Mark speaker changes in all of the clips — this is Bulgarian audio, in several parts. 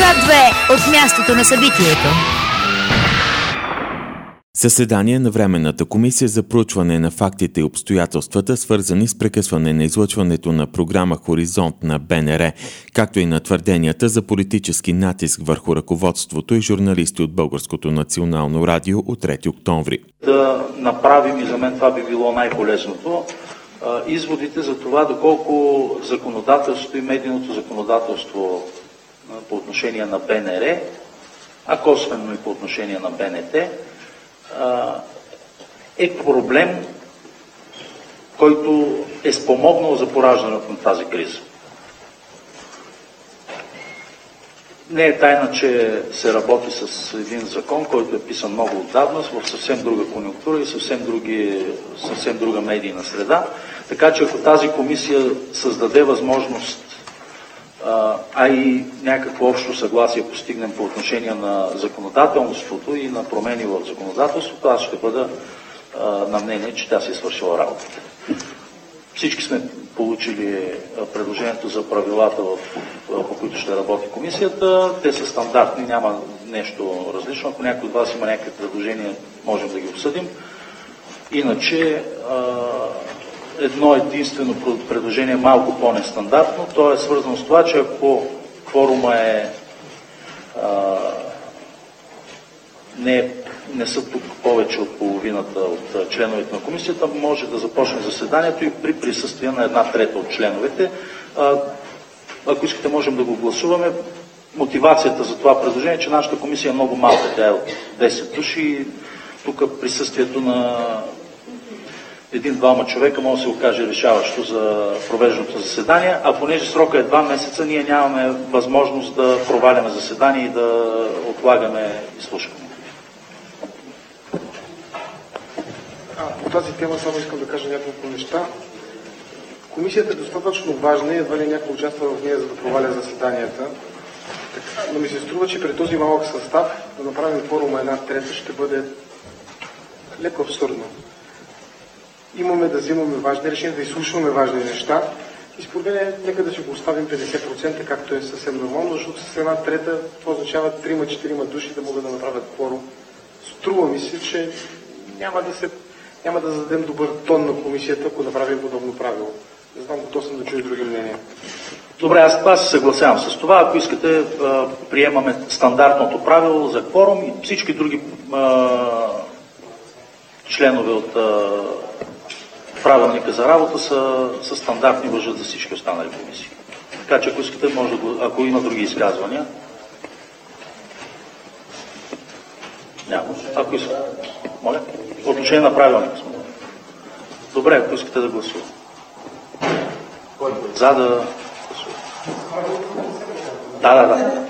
Speaker 1: К2 от мястото на събитието.
Speaker 2: Заседание на Временната комисия за проучване на фактите и обстоятелствата, свързани с прекъсване на излъчването на програма Хоризонт на БНР, както и на твърденията за политически натиск върху ръководството и журналисти от Българското национално радио от 3 октомври.
Speaker 3: Да направим, и за мен това би било най-полезното, изводите за това доколко законодателството и медийното законодателство по отношение на БНР, а косвено и по отношение на БНТ, е проблем, който е спомогнал за пораждането на тази криза. Не е тайна, че се работи с един закон, който е писан много отдавна, в съвсем друга конюнктура и съвсем друга медийна среда. Така че ако тази комисия създаде възможност, а и някакво общо съгласие постигнем по отношение на законодателството и на промени в законодателството, аз ще бъда на мнение, че тя си е свършила работата. Всички сме получили предложението за правилата, по които ще работи комисията. Те са стандартни, няма нещо различно. Ако някой от вас има някакви предложения, можем да ги обсъдим. Иначе едно единствено предложение, малко по-нестандартно. То е свързано с това, че ако кворума не са тук повече от половината от членовете на комисията, може да започне заседанието и при присъствие на 1/3 от членовете. Ако искате, можем да го гласуваме. Мотивацията за това предложение е, че нашата комисия е много малка. Тя е от 10 души. Тук присъствието на 1-2 човека може да се окаже решаващо за провежданото заседание, а понеже срока е 2 месеца, ние нямаме възможност да проваляме заседание и да отлагаме изслушване.
Speaker 4: По тази тема само искам да кажа няколко неща. Комисията е достатъчно важна и едва ли някой участва в нея, за да проваля заседанията. Но ми се струва, че при този малък състав да направим кворума 1/3 ще бъде леко абсурдно. Имаме да взимаме важни решения, да изслушваме важни неща и според мен нека да си го оставим 50%, както е съвсем нормално, защото с 1/3 това означава 3-4 души да могат да направят кворум. Струва ми се, че няма да зададем добър тон на комисията, ако направим подобно правило. Не знам, готов съм да чуя други мнения.
Speaker 3: Добре, аз се съгласявам с това. Ако искате, приемаме стандартното правило за кворум и всички други членове от правилника за работа са стандартни, важат за всички останали комисии. Така че ако искате, може да, ако има други изказвания. Няма. Ако искате. Моля? По отношение на правилника сме. Добре, ако искате да гласуваме. За да гласуваме. Да.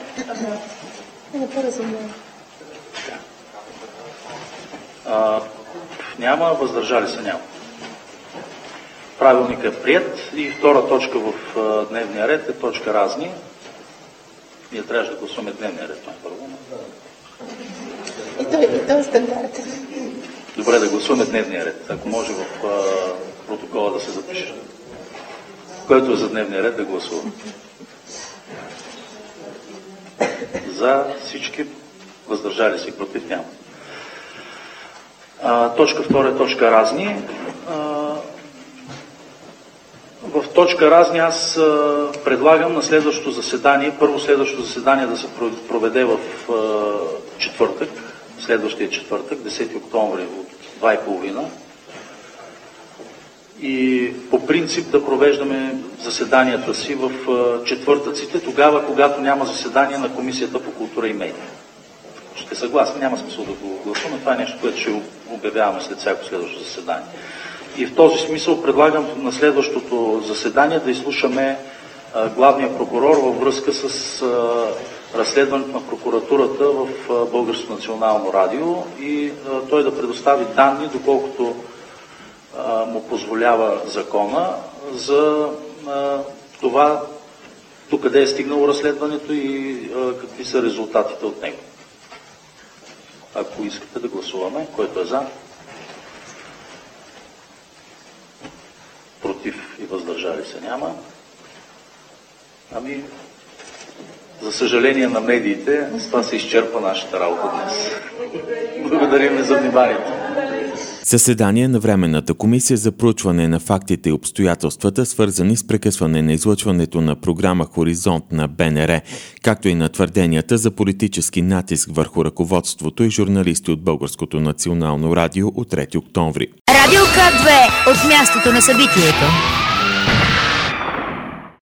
Speaker 3: Няма, въздържали се няма. Правилникът е приет и втора точка в дневния ред е точка разни. Ние трябваше да гласуваме дневния ред. Първо.
Speaker 5: И той е стандартен.
Speaker 3: Добре, да гласуваме дневния ред. Ако може в протокола да се запише. Който е за дневния ред да гласува. За всички, въздържали се, против няма. Точка втора е точка разни. В точка разни аз предлагам на следващото заседание, следващото заседание да се проведе в четвъртък, следващия четвъртък, 10 октомври от 2:30. И по принцип да провеждаме заседанията си в четвъртъците, тогава, когато няма заседание на Комисията по култура и медия. Ще съгласен, няма смисъл да го гласуваме. Това е нещо, което ще обявяваме след всяко следващо заседание. И в този смисъл предлагам на следващото заседание да изслушаме главния прокурор във връзка с разследването на прокуратурата в Българското национално радио и той да предостави данни, доколкото му позволява закона, за това докъде е стигнало разследването и какви са резултатите от него. Ако искате да гласуваме, който е за, против и въздържали се няма. За съжаление на медиите, с това се изчерпа нашата работа днес. Благодарим за вниманието.
Speaker 2: Заседание на Временната комисия за проучване на фактите и обстоятелствата, свързани с прекъсване на излъчването на програма Хоризонт на БНР, както и на твърденията за политически натиск върху ръководството и журналисти от Българското национално радио от 3 октомври.
Speaker 1: Радио К2 от мястото на събитието.